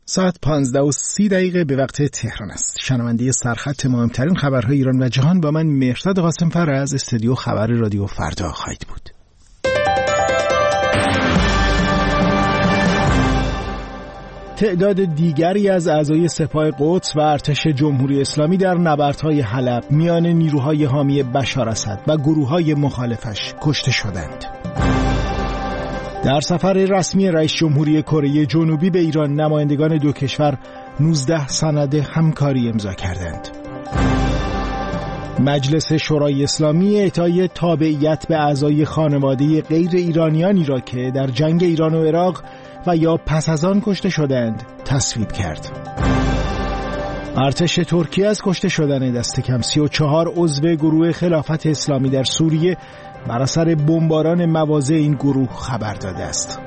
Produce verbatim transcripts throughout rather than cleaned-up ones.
ساعت پانزده و سی دقیقه به وقت تهران است. شنونده سرخط مهمترین خبرهای ایران و جهان با من مهرداد قاسم‌فر از استودیو خبر رادیو فردا خواهید بود. تعداد دیگری از اعضای سپاه قدس و ارتش جمهوری اسلامی در نبردهای حلب میان نیروهای حامی بشار اسد و گروه‌های مخالفش کشته شدند. در سفر رسمی رئیس جمهوری کره جنوبی به ایران، نمایندگان دو کشور نوزده سند همکاری امضا کردند. مجلس شورای اسلامی اعطای تابعیت به اعضای خانواده غیر ایرانیانی را که در جنگ ایران و عراق و یا پس از آن کشته شدند تصویب کرد. ارتش ترکیه از کشته شدن دست کم سی و چهار عضو گروه خلافت اسلامی در سوریه بر اثر بمباران مواضع این گروه خبر داده است.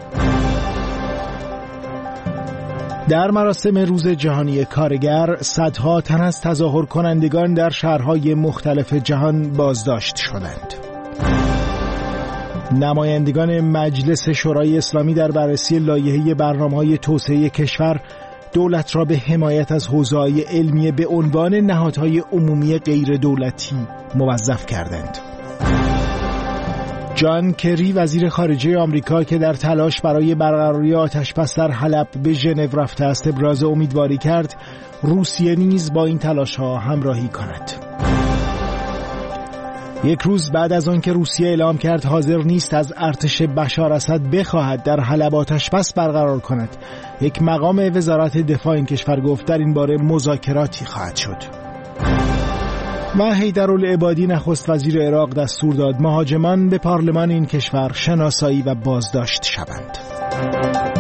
در مراسم روز جهانی کارگر، صدها تن از تظاهر کنندگان در شهرهای مختلف جهان بازداشت شدند. نمایندگان مجلس شورای اسلامی در بررسی لایحه برنامه‌های توسعه کشور دولت را به حمایت از حوزه‌های علمیه به عنوان نهادهای عمومی غیر دولتی موظف کردند. جان کری وزیر خارجه آمریکا که در تلاش برای برقراری آتش‌بس در حلب به ژنو رفته است، ابراز امیدواری کرد روسیه نیز با این تلاش‌ها همراهی کند. یک روز بعد از آن که روسیه اعلام کرد حاضر نیست از ارتش بشار اسد بخواهد در حلب آتش‌بس برقرار کند، یک مقام وزارت دفاع این کشور گفت در این باره مذاکراتی خواهد شد. و حیدرالعبادی نخست وزیر عراق دستور داد مهاجمان به پارلمان این کشور شناسایی و بازداشت شوند.